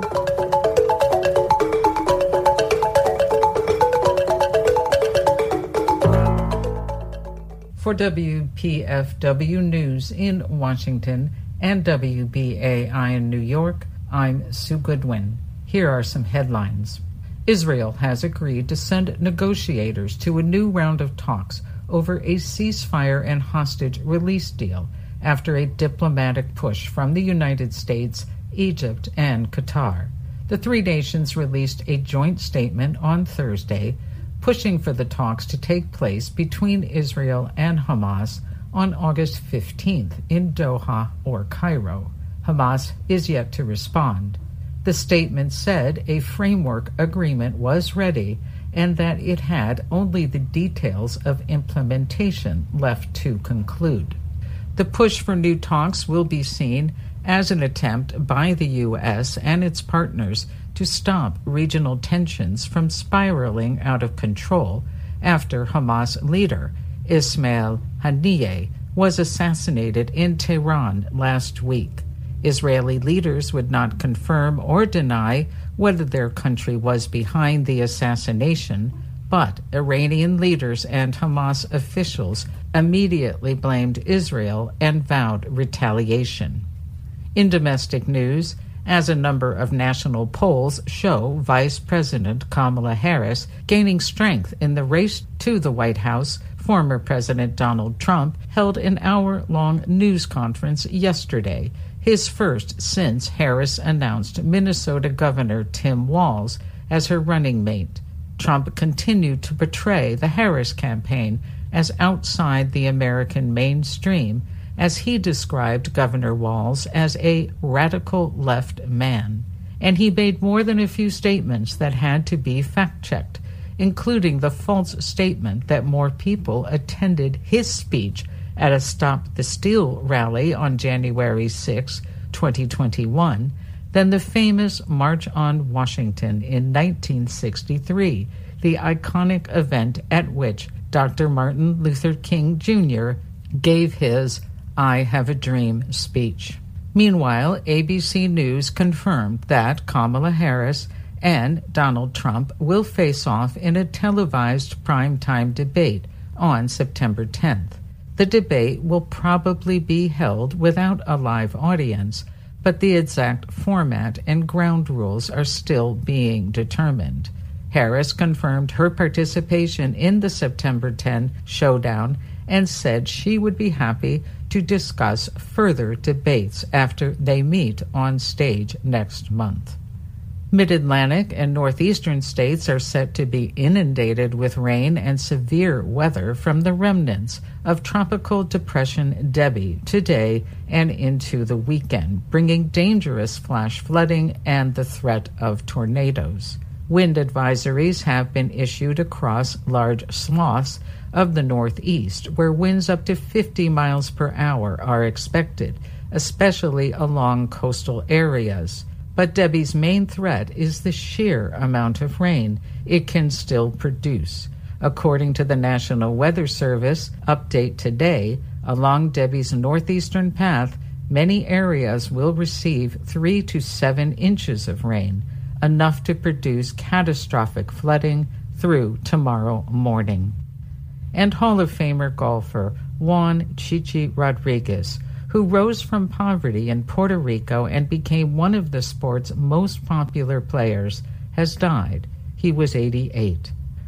For W P F W News in Washington and W B A I in New York, I'm Sue Goodwin. Here are some headlines. Israel has agreed to send negotiators to a new round of talks over a ceasefire and hostage release deal after a diplomatic push from the United States, Egypt, and Qatar. The three nations released a joint statement on Thursday pushing for the talks to take place between Israel and Hamas on August fifteenth in Doha or Cairo. Hamas is yet to respond. The statement said a framework agreement was ready and that it had only the details of implementation left to conclude. The push for new talks will be seen as an attempt by the U S and its partners to stop regional tensions from spiraling out of control after Hamas leader Ismail Haniyeh was assassinated in Tehran last week. Israeli leaders would not confirm or deny whether their country was behind the assassination, but Iranian leaders and Hamas officials immediately blamed Israel and vowed retaliation. In domestic news, as a number of national polls show Vice President Kamala Harris gaining strength in the race to the White House, former President Donald Trump held an hour-long news conference yesterday, his first since Harris announced Minnesota Governor Tim Walz as her running mate. Trump continued to portray the Harris campaign as outside the American mainstream, as he described Governor Walz as a radical left man. And he made more than a few statements that had to be fact-checked, including the false statement that more people attended his speech at a Stop the Steal rally on January sixth, twenty twenty-one, than the famous March on Washington in nineteen sixty-three, the iconic event at which Doctor Martin Luther King Junior gave his I Have a Dream speech. Meanwhile, A B C News confirmed that Kamala Harris and Donald Trump will face off in a televised primetime debate on September tenth. The debate will probably be held without a live audience, but the exact format and ground rules are still being determined. Harris confirmed her participation in the September tenth showdown and said she would be happy to discuss further debates after they meet on stage next month. Mid-Atlantic and northeastern states are set to be inundated with rain and severe weather from the remnants of Tropical Depression Debbie today and into the weekend, bringing dangerous flash flooding and the threat of tornadoes. Wind advisories have been issued across large swaths of the Northeast, where winds up to fifty miles per hour are expected, especially along coastal areas. But Debbie's main threat is the sheer amount of rain it can still produce. According to the National Weather Service update today, along Debbie's northeastern path, many areas will receive three to seven inches of rain, enough to produce catastrophic flooding through tomorrow morning. And Hall of Famer golfer Juan Chichi Rodriguez, who rose from poverty in Puerto Rico and became one of the sport's most popular players, has died. He was eighty-eight.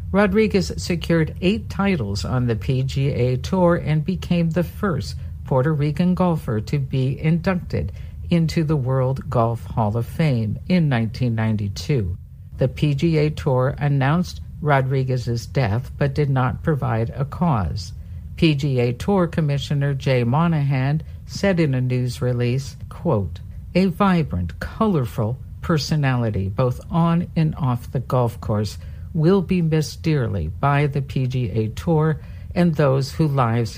Rodriguez secured eight titles on the P G A Tour and became the first Puerto Rican golfer to be inducted into the World Golf Hall of Fame in nineteen ninety-two. The P G A Tour announced Rodriguez's death but did not provide a cause. P G A Tour Commissioner Jay Monahan said in a news release, quote, "A vibrant, colorful personality both on and off the golf course will be missed dearly by the P G A Tour and those whose lives